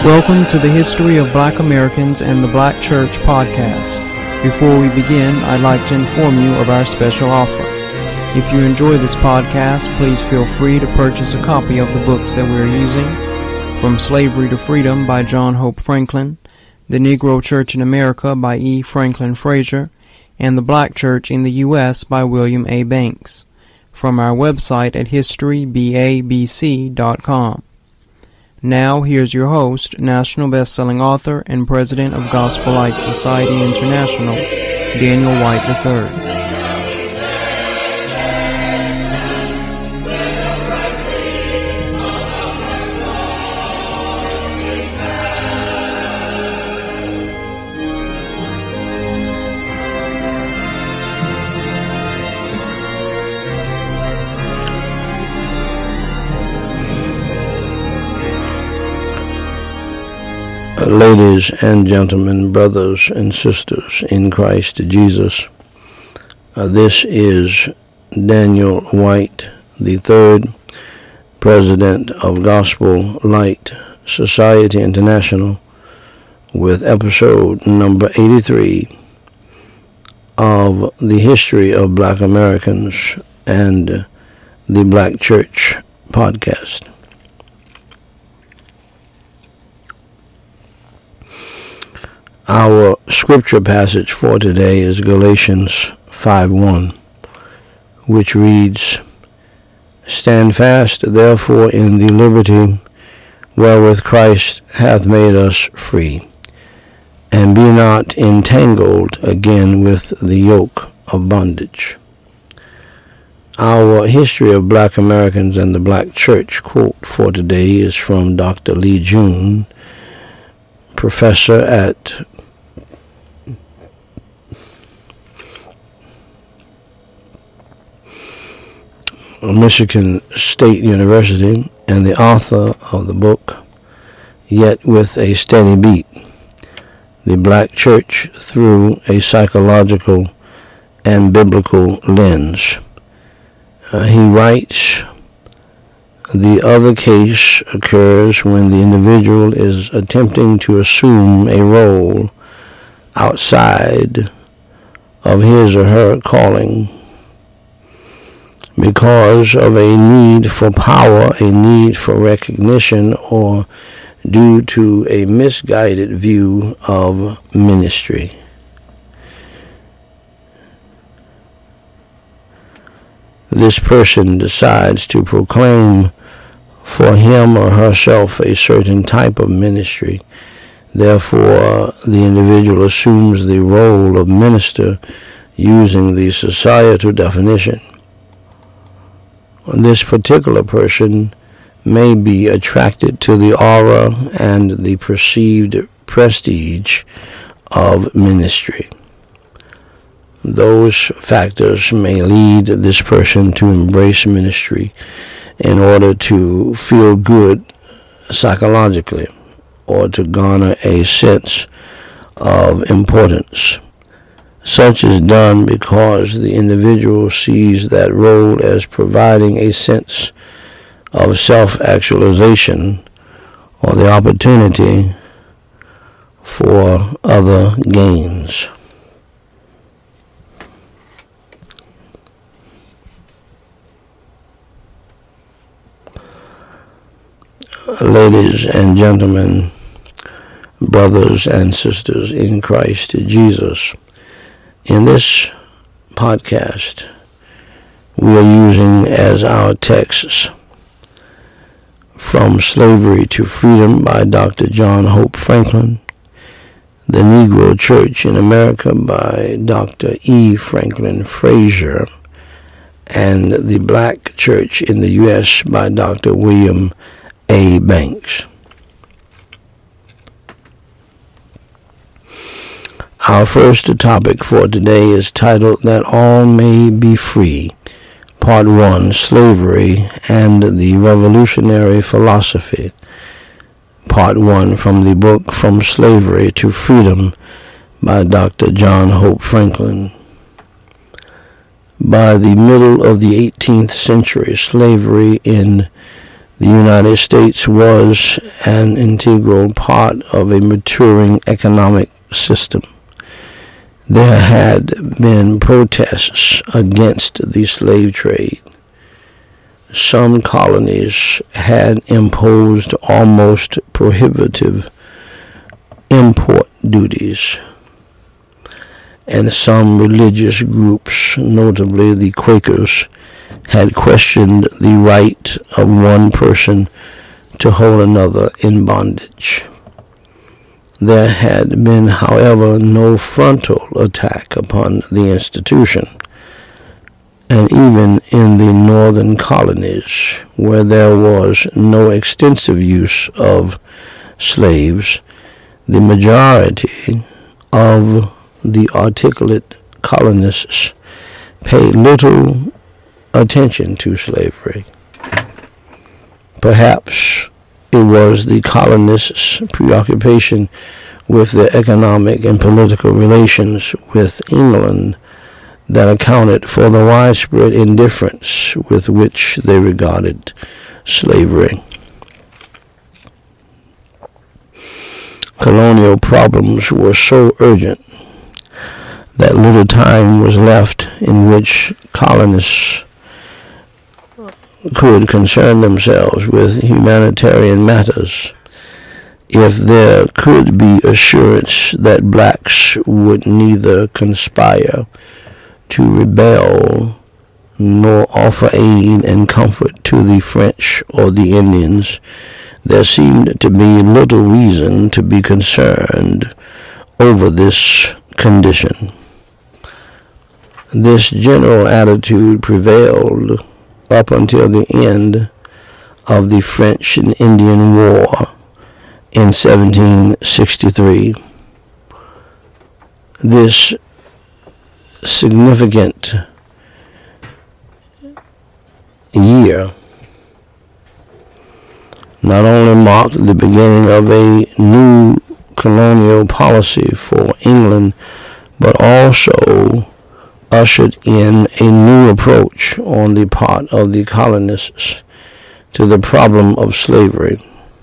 Welcome to the History of Black Americans and the Black Church podcast. Before we begin, I'd like to inform you of our special offer. If you enjoy this podcast, please feel free to purchase a copy of the books that we're using: From Slavery to Freedom by John Hope Franklin, The Negro Church in America by E. Franklin Frazier, and The Black Church in the U.S. by William A. Banks, from our website at historybabc.com. Now, here's your host, national best-selling author and president of Gospel Light Society International, Daniel White III. Ladies and gentlemen, brothers and sisters in Christ Jesus, this is Daniel White III, President of Gospel Light Society International, with episode number 83 of the History of Black Americans and the Black Church podcast. Our scripture passage for today is Galatians 5:1, which reads, "Stand fast, therefore, in the liberty wherewith Christ hath made us free, and be not entangled again with the yoke of bondage." Our History of Black Americans and the Black Church quote for today is from Dr. Lee June, professor at Michigan State University and the author of the book, Yet with a Steady Beat, The Black Church Through a Psychological and Biblical Lens. He writes, "The other case occurs when the individual is attempting to assume a role outside of his or her calling because of a need for power, a need for recognition, or due to a misguided view of ministry." This person decides to proclaim for him or herself a certain type of ministry. Therefore, the individual assumes the role of minister using the societal definition. This particular person may be attracted to the aura and the perceived prestige of ministry. Those factors may lead this person to embrace ministry in order to feel good psychologically or to garner a sense of importance. Such is done because the individual sees that role as providing a sense of self-actualization or the opportunity for other gains. Ladies and gentlemen, brothers and sisters in Christ Jesus, in this podcast, we are using as our texts From Slavery to Freedom by Dr. John Hope Franklin, The Negro Church in America by Dr. E. Franklin Frazier, and The Black Church in the U.S. by Dr. William A. Banks. Our first topic for today is titled That All May Be Free, Part 1, Slavery and the Revolutionary Philosophy. Part 1 from the book From Slavery to Freedom by Dr. John Hope Franklin. By the middle of the 18th century, slavery in The United States was an integral part of a maturing economic system. There had been protests against the slave trade. Some colonies had imposed almost prohibitive import duties, and some religious groups, notably the Quakers, had questioned the right of one person to hold another in bondage. There had been, however, no frontal attack upon the institution, and even in the northern colonies, where there was no extensive use of slaves, the majority of the articulate colonists paid little attention to slavery. Perhaps it was the colonists' preoccupation with their economic and political relations with England that accounted for the widespread indifference with which they regarded slavery. Colonial problems were so urgent that little time was left in which colonists could concern themselves with humanitarian matters. If there could be assurance that blacks would neither conspire to rebel nor offer aid and comfort to the French or the Indians, there seemed to be little reason to be concerned over this condition. This general attitude prevailed up until the end of the French and Indian War in 1763. This significant year not only marked the beginning of a new colonial policy for England, but also ushered in a new approach on the part of the colonists to the problem of slavery.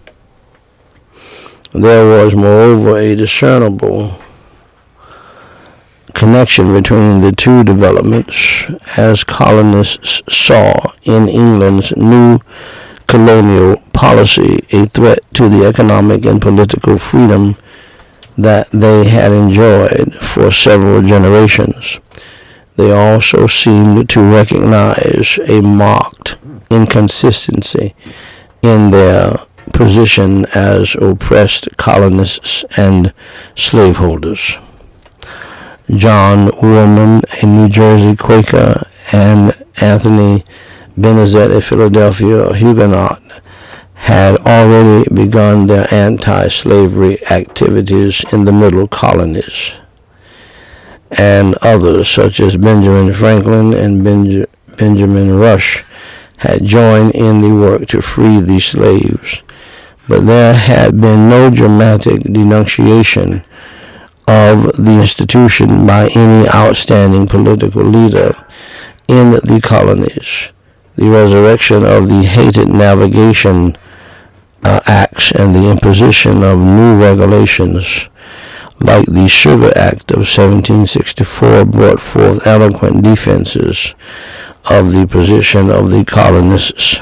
There was, moreover, a discernible connection between the two developments, as colonists saw in England's new colonial policy a threat to the economic and political freedom that they had enjoyed for several generations. They also seemed to recognize a marked inconsistency in their position as oppressed colonists and slaveholders. John Woolman, a New Jersey Quaker, and Anthony Benezet, a Philadelphia Huguenot, had already begun their anti-slavery activities in the middle colonies, and others such as Benjamin Franklin and Benjamin Rush had joined in the work to free the slaves. But there had been no dramatic denunciation of the institution by any outstanding political leader in the colonies. The resurrection of the hated navigation acts and the imposition of new regulations like the Sugar Act of 1764 brought forth eloquent defenses of the position of the colonists.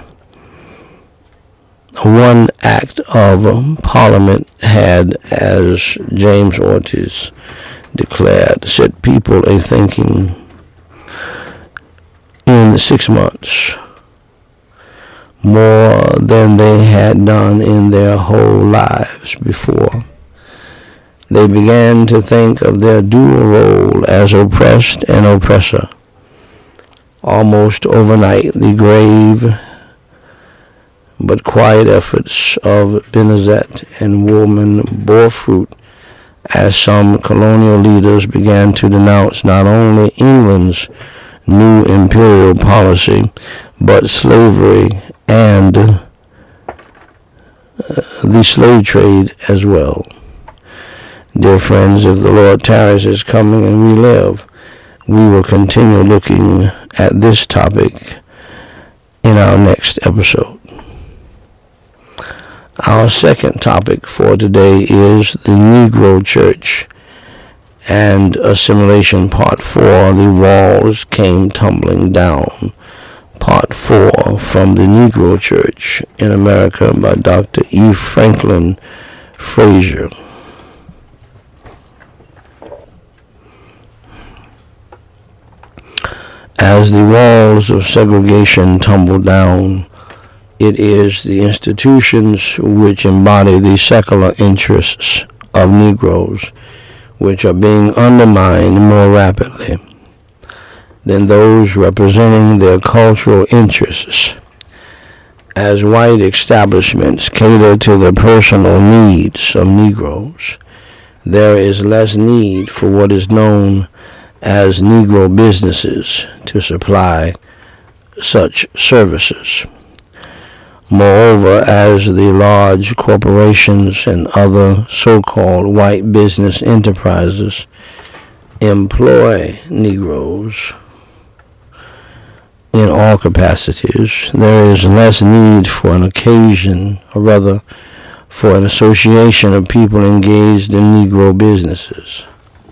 One act of Parliament had, as James Ortiz declared, set people a-thinking in 6 months, more than they had done in their whole lives before. They began to think of their dual role as oppressed and oppressor. Almost overnight, the grave but quiet efforts of Benezet and Woolman bore fruit, as some colonial leaders began to denounce not only England's new imperial policy, but slavery and the slave trade as well. Dear friends, if the Lord tarries his coming and we live, we will continue looking at this topic in our next episode. Our second topic for today is the Negro Church and Assimilation, Part 4, The Walls Came Tumbling Down. Part 4, from the Negro Church in America by Dr. E. Franklin Frazier. As the walls of segregation tumble down, it is the institutions which embody the secular interests of Negroes which are being undermined more rapidly than those representing their cultural interests. As white establishments cater to the personal needs of Negroes, there is less need for what is known as Negro businesses to supply such services. Moreover, as the large corporations and other so-called white business enterprises employ Negroes in all capacities, there is less need for an occasion, or rather for an association of people engaged in Negro businesses.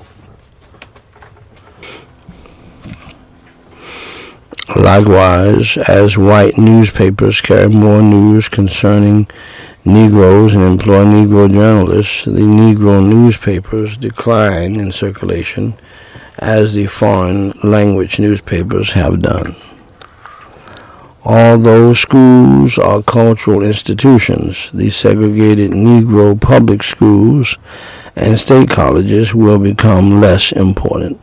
Likewise, as white newspapers carry more news concerning Negroes and employ Negro journalists, the Negro newspapers decline in circulation as the foreign language newspapers have done. Although schools are cultural institutions, the segregated Negro public schools and state colleges will become less important.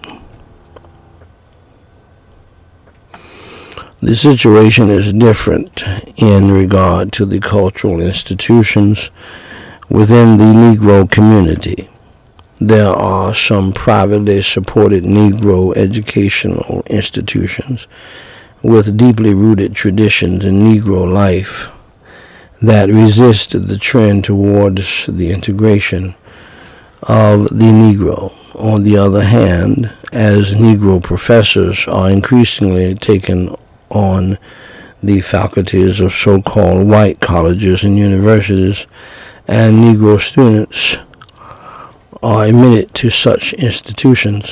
The situation is different in regard to the cultural institutions within the Negro community. There are some privately supported Negro educational institutions with deeply rooted traditions in Negro life that resist the trend towards the integration of the Negro. On the other hand, as Negro professors are increasingly taken on the faculties of so-called white colleges and universities, and Negro students are admitted to such institutions,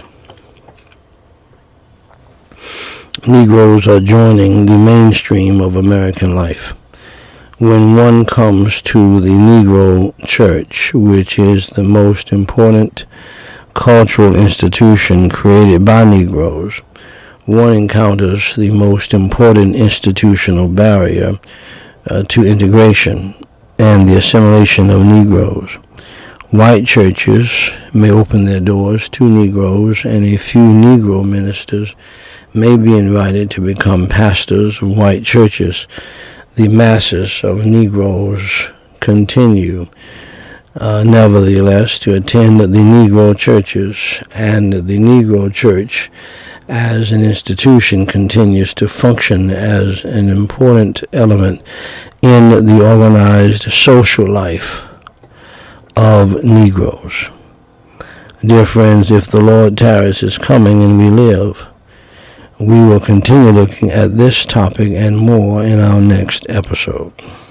Negroes are joining the mainstream of American life. When one comes to the Negro Church, which is the most important cultural institution created by Negroes, one encounters the most important institutional barrier to integration and the assimilation of Negroes. White churches may open their doors to Negroes, and a few Negro ministers may be invited to become pastors of white churches. The masses of Negroes continue, nevertheless, to attend the Negro churches, and the Negro Church as an institution continues to function as an important element in the organized social life of Negroes. Dear friends, if the Lord tarries is coming and we live, we will continue looking at this topic and more in our next episode.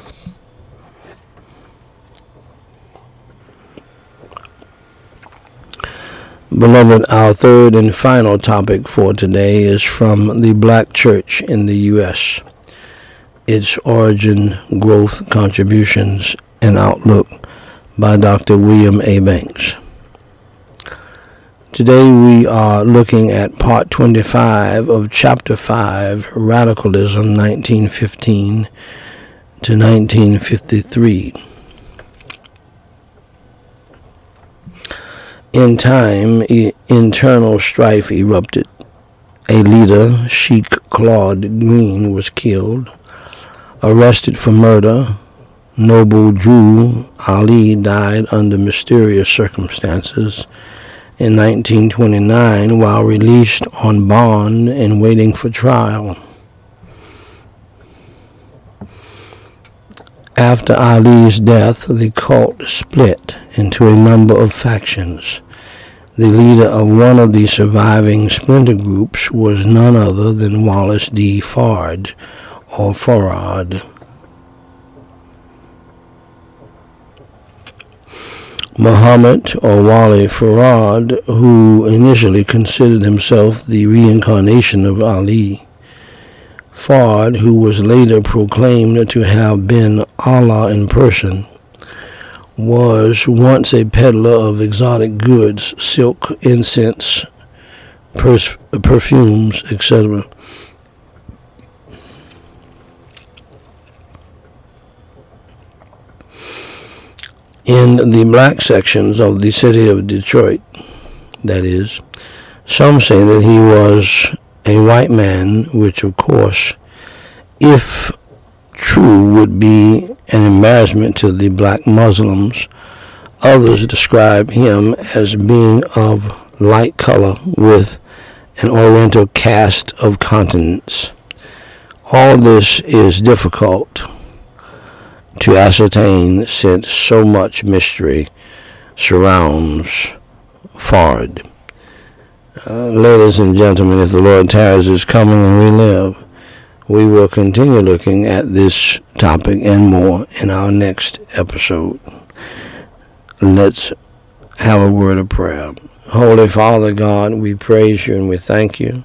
Beloved, our third and final topic for today is from the Black Church in the U.S., its origin, growth, contributions, and outlook by Dr. William A. Banks. Today we are looking at Part 25 of Chapter 5, Radicalism, 1915 to 1953. In time, internal strife erupted. A leader, Sheikh Claude Green, was killed. Arrested for murder, Noble Drew Ali died under mysterious circumstances in 1929 while released on bond and waiting for trial. After Ali's death, the cult split into a number of factions. The leader of one of the surviving splinter groups was none other than Wallace D. Fard, or Farad. Muhammad or Wali Farad, who initially considered himself the reincarnation of Ali. Fard, who was later proclaimed to have been Allah in person, was once a peddler of exotic goods, silk, incense, perfumes, etc. In the black sections of the city of Detroit, that is, some say that he was a white man, which of course, if true, would be an embarrassment to the black Muslims. Others describe him as being of light color with an oriental cast of countenance. All this is difficult to ascertain since so much mystery surrounds Fard. Ladies and gentlemen, if the Lord tarries is coming and we live, we will continue looking at this topic and more in our next episode. Let's have a word of prayer. Holy Father God, we praise you and we thank you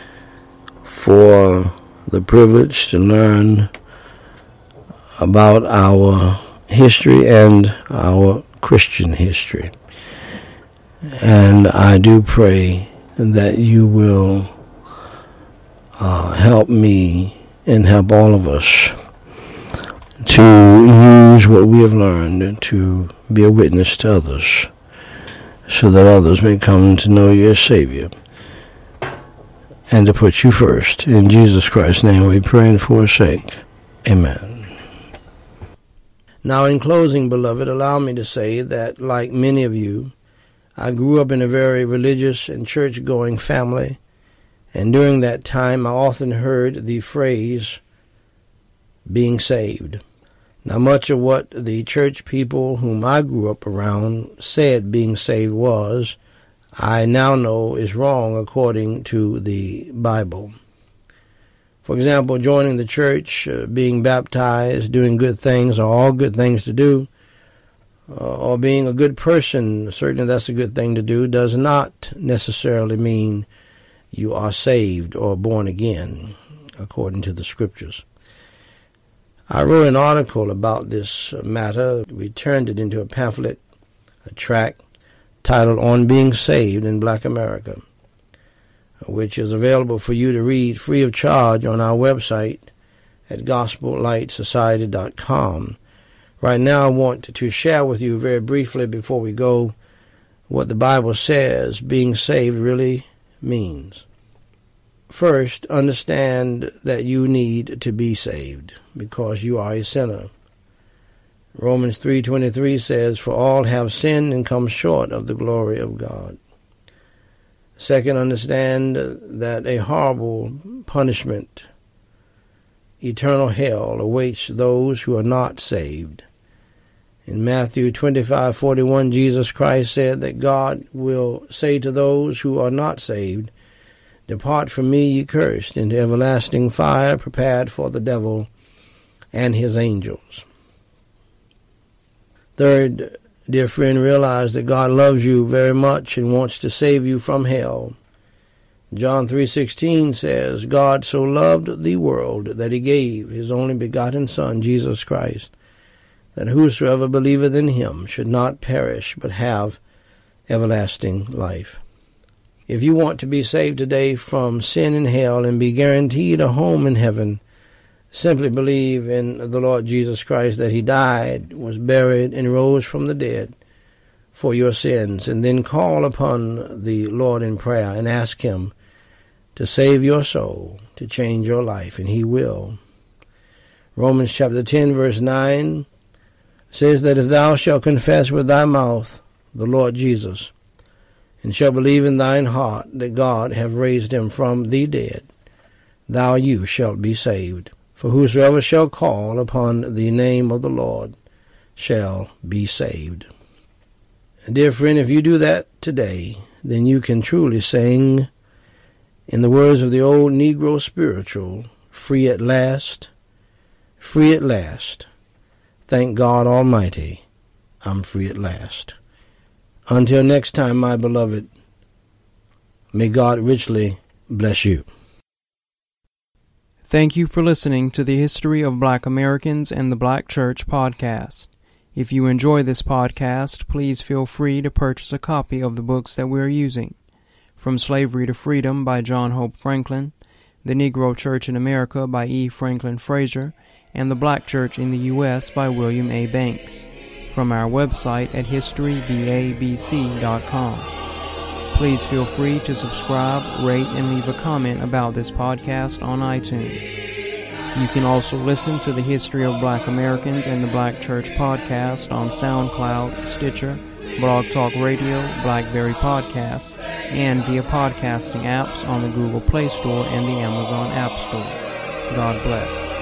for the privilege to learn about our history and our Christian history. And I do pray that you will help me and help all of us to use what we have learned to be a witness to others, so that others may come to know you as Savior and to put you first. In Jesus Christ's name we pray and forsake. Amen. Now, in closing, beloved, allow me to say that, like many of you, I grew up in a very religious and church-going family, and during that time I often heard the phrase, being saved. Now, much of what the church people whom I grew up around said being saved was, I now know is wrong according to the Bible. For example, joining the church, being baptized, doing good things are all good things to do, or being a good person, certainly that's a good thing to do, does not necessarily mean you are saved or born again, according to the Scriptures. I wrote an article about this matter. We turned it into a pamphlet, a tract, titled On Being Saved in Black America, which is available for you to read free of charge on our website at gospellightsociety.com. Right now I want to share with you very briefly before we go what the Bible says being saved really means. First, understand that you need to be saved because you are a sinner. Romans 3:23 says, For all have sinned and come short of the glory of God. Second, understand that a horrible punishment, eternal hell, awaits those who are not saved. In Matthew 25:41, Jesus Christ said that God will say to those who are not saved, Depart from me, ye cursed, into everlasting fire prepared for the devil and his angels. Third, dear friend, realize that God loves you very much and wants to save you from hell. John 3:16 says, God so loved the world that he gave his only begotten Son, Jesus Christ, that whosoever believeth in him should not perish but have everlasting life. If you want to be saved today from sin and hell and be guaranteed a home in heaven, simply believe in the Lord Jesus Christ, that he died, was buried, and rose from the dead for your sins, and then call upon the Lord in prayer and ask him to save your soul, to change your life, and he will. Romans chapter 10, verse 9 says that if thou shalt confess with thy mouth the Lord Jesus, and shalt believe in thine heart that God hath raised him from the dead, you shalt be saved. For whosoever shall call upon the name of the Lord shall be saved. Dear friend, if you do that today, then you can truly sing, in the words of the old Negro spiritual, free at last, free at last. Thank God Almighty, I'm free at last. Until next time, my beloved, may God richly bless you. Thank you for listening to the History of Black Americans and the Black Church podcast. If you enjoy this podcast, please feel free to purchase a copy of the books that we are using. From Slavery to Freedom by John Hope Franklin, The Negro Church in America by E. Franklin Frazier, and The Black Church in the U.S. by William A. Banks, from our website at historybabc.com. Please feel free to subscribe, rate, and leave a comment about this podcast on iTunes. You can also listen to the History of Black Americans and the Black Church podcast on SoundCloud, Stitcher, Blog Talk Radio, BlackBerry Podcasts, and via podcasting apps on the Google Play Store and the Amazon App Store. God bless.